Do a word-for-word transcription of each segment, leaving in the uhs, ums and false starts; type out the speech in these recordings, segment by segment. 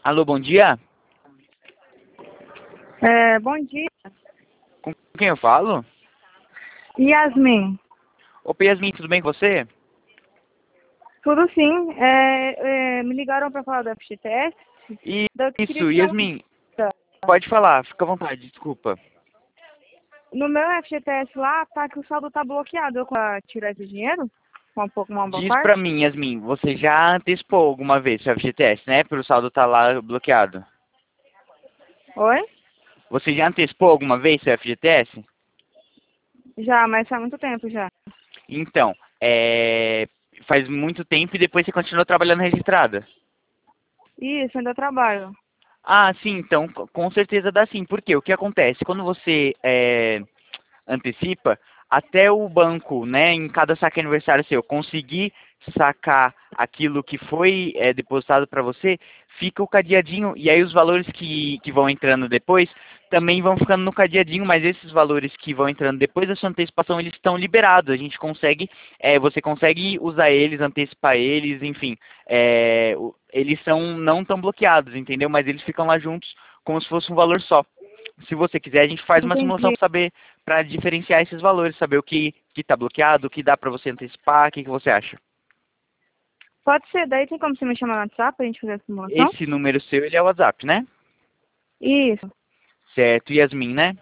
Alô, bom dia. É, bom dia. Com quem eu falo? Yasmin. Opa, Yasmin, tudo bem com você? Tudo sim. É, é, me ligaram para falar do F G T S. E Eu queria isso, tirar uma Yasmin, dúvida. pode falar, fica à vontade, desculpa. No meu F G T S lá, tá que o saldo tá bloqueado. Eu posso tirar esse dinheiro? Um pouco, uma boa Diz pra parte? mim, Yasmin, você já antecipou alguma vez seu F G T S, né? Pelo saldo tá lá bloqueado. Oi? Você já antecipou alguma vez seu F G T S? Já, mas faz muito tempo já. Então, é... faz muito tempo e depois você continuou trabalhando registrada. Isso, ainda trabalho. Ah, sim, então co- com certeza dá sim. Por quê? O que acontece? Quando você é, antecipa, até o banco, né, em cada saque aniversário seu, conseguir sacar aquilo que foi é, depositado para você, fica o cadeadinho, e aí os valores que, que vão entrando depois também vão ficando no cadeadinho, mas esses valores que vão entrando depois da sua antecipação, eles estão liberados, a gente consegue, é, você consegue usar eles, antecipar eles, enfim, é, o- eles são não tão bloqueados, entendeu? Mas eles ficam lá juntos como se fosse um valor só. Se você quiser, a gente faz uma simulação Entendi. para saber, para diferenciar esses valores, saber o que que está bloqueado, o que dá para você antecipar, o que, que você acha? Pode ser, daí tem como você me chamar no WhatsApp pra gente fazer a simulação? Esse número seu, ele é o WhatsApp, né? Isso, Certo, Yasmin, né?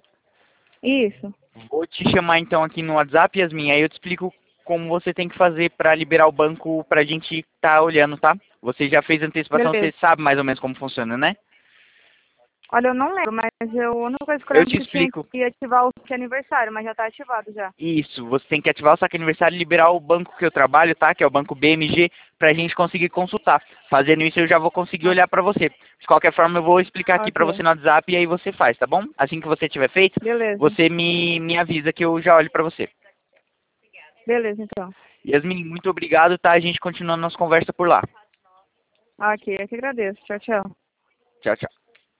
isso. Vou te chamar então aqui no WhatsApp, Yasmin, aí eu te explico como você tem que fazer para liberar o banco para a gente estar tá olhando, tá? Você já fez a antecipação, você Beleza. sabe mais ou menos como funciona, né? Olha, eu não lembro, mas eu, a única coisa que eu Eu lembro te é que tinha explico. que ativar o que aniversário, mas já tá ativado já. Isso, você tem que ativar o saque aniversário e liberar o banco que eu trabalho, tá? Que é o banco B M G, pra gente conseguir consultar. Fazendo isso eu já vou conseguir olhar pra você. De qualquer forma eu vou explicar aqui pra você Ok. no WhatsApp e aí você faz, tá bom? Assim que você tiver feito, Beleza. você me, me avisa que eu já olho pra você. Beleza, então. Yasmin, muito obrigado, tá? A gente continua a nossa conversa por lá. Ok, eu que agradeço. Tchau, tchau. Tchau, tchau.